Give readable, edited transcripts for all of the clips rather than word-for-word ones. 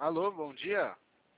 Alô, bom dia.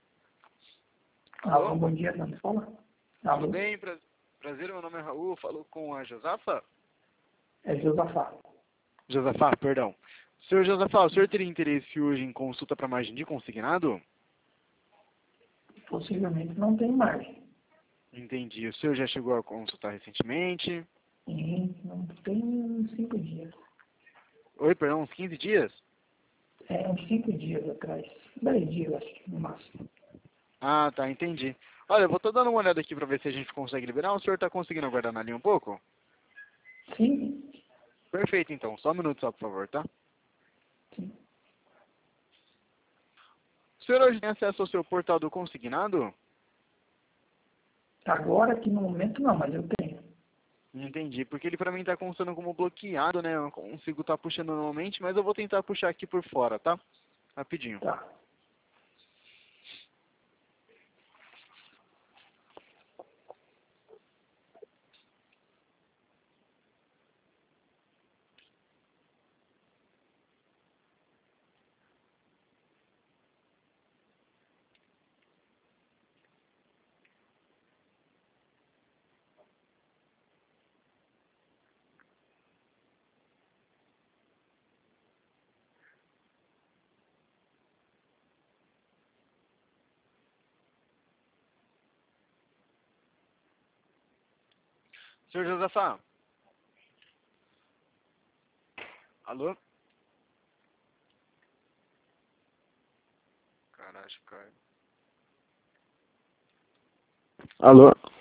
Alô, bom dia, não me fala? Alô? Tudo bem? Prazer, meu nome é Raul, falo com a Josafa? É Josafá. Josafá, perdão. Senhor Josafá, o senhor teria interesse hoje em consulta para margem de consignado? Possivelmente não tem margem. Entendi. O senhor já chegou a consultar recentemente? E não tem uns 5 dias. Oi, perdão, uns 15 dias? É, uns 5 dias atrás. 10 dias, acho que, no máximo. Ah, tá, entendi. Olha, eu vou estar dando uma olhada aqui para ver se a gente consegue liberar. O senhor está conseguindo aguardar na linha um pouco? Sim, Perfeito, então. Só um minuto só, por favor, tá? sim. O senhor hoje tem acesso ao seu portal do consignado? Agora, aqui no momento, não, mas eu tenho. Entendi, porque ele para mim está constando como bloqueado, né? Eu não consigo estar puxando normalmente, mas eu vou tentar puxar aqui por fora, tá? Rapidinho. Tá. Senhor Josafá? Alô? Caralho, cara. Alô?